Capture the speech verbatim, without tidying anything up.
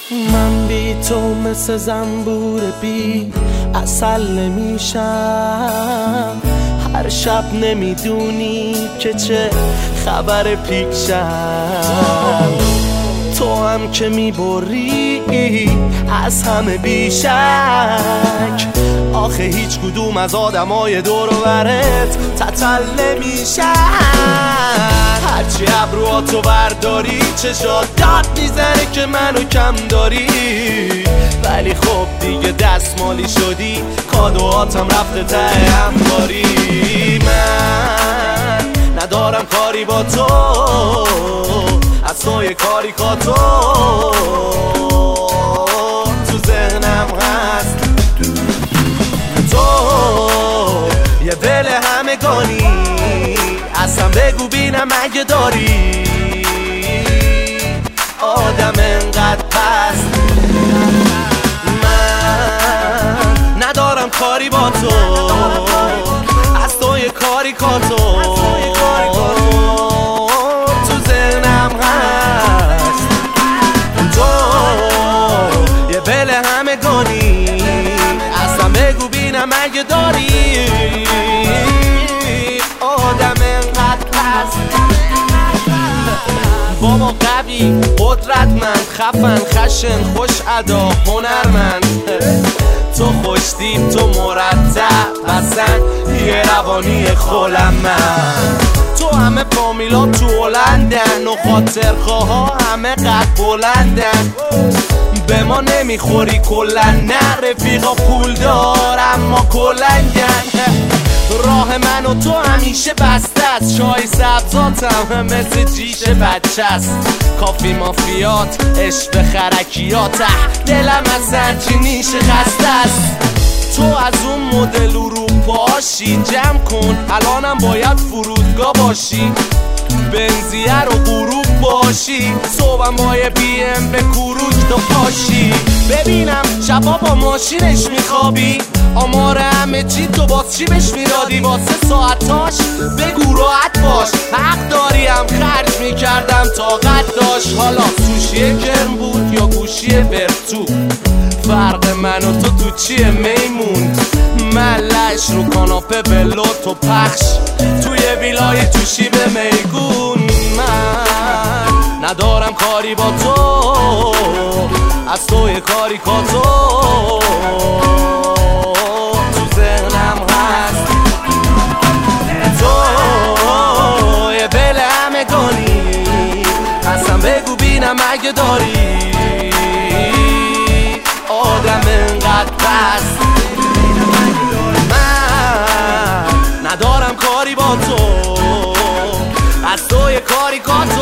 من بی تو مثل زنبور بی عسل نمیشم، هر شب نمیدونی که چه خبر پیشم. تو هم که میبری از همه بیشک، آخه هیچ کدوم از آدمای دور و برت تتل نمیشن. هرچی ابروهاتو برداری چشات داد میزنه که منو کم داری، ولی خب دیگه دستمالی شدی، کادوهاتم رفته ته انباری. من ندارم کاری با تو، از توی کاریکاتو تو ذهنم هست. تو یه دل همگانی، اصلا بگو بینم اگه داری آدم انقدر پست. من ندارم کاری با تو، از توی کاریکاتو تو ذهنم هست. تو یه بل همگانی، اصلا بگو بینم اگه داری آدم انقدر پست. بابا قوی، قدرتمند، خفن، خشن، خوش ادا، هنرمند، تو خوشتیب، تو مرتب، اصلا یه روانی خولم من. تو همه فامیلا تو هلندن و خاطرخواها همه قد بلندن، به ما نمیخوری کلن، نه رفیقا پول دار اما کلنگن. راه من و تو همیشه بسته است، چای سبزاتم مثل جیش بچه است. کافی مافیات، عشق خرکیات، دلم از سرچینیش خسته است. تو از اون مدل اروپاشی، جمع کن الانم باید فرودگاه باشی، بنزیه رو غروب باشی، صبحم با یه بی ام به کوروش تو پاشی. ببینم شبا با ماشینش میخوابی، آمار همه چی تو باز چی بهش میدادی واسه ساعتاش؟ بگو راحت باش، حق داریم خرج میکردم طاقت داشت. حالا سوشی گرم بود یا گوشی برتو، فرق من و تو تو چیه میمون؟ من لش رو کاناپه بلو تو پخش، توی ویلای تو شیب میگون. من ندارم کاری با تو، از توی کاریکاتو تو ذهنم هست. تو یه بل همگانی، اصلا بگو بینم اگه داری آدم انقدر پست. من ندارم کاری با تو، از توی کاریکاتو